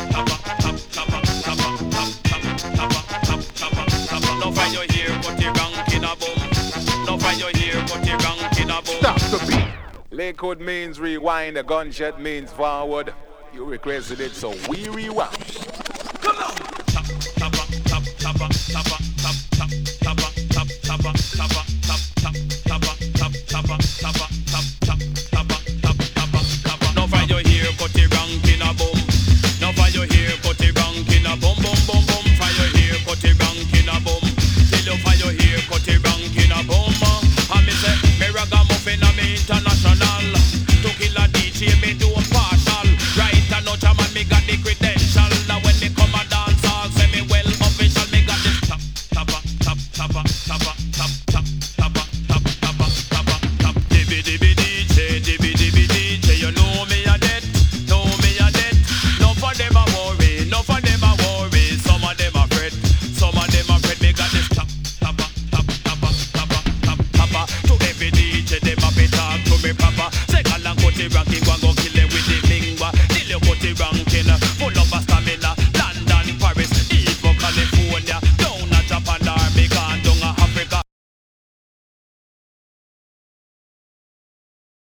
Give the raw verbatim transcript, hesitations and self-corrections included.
No find you here, but you ranking a boom. No find you here, but you ranking a boom. Stop the beat. Lakewood means rewind, the gunshot means forward. You requested it, so we rewind. Come on. Tap, tap, tap, tap, tap, tap, tap, tap, tap, tap, tap, tap, tap, tap, tap, tap, tap, tap, tap, tap. No find you here, but you ranking a boom. No find you here, but you ranking a boom, boom, boom, boom. Find you here, but you ranking a boom. Till you find you here, but you ranking a boom. And me say, me ragamuffin and me international. To kill a D J, me do a partial. Right and no jam and me got the credential. Now when me come a dance, I'll say me well official. Me got this tap, tappa, tap, tappa, tappa, tap, tap, tappa, tap, tappa, tappa, tap. Dibby dibby D J, dibby dibby D J. You know me a dead, know me a dead. No for them a worry, no for them a worry. Some of them a fret, some of them a fret. Me got this tap, tappa, tap, tappa, tappa, tap, tappa. To every D J, them a be talk to me papa. Say galang put it ranking, go and go kill them with the lingua. Till you put it ranking.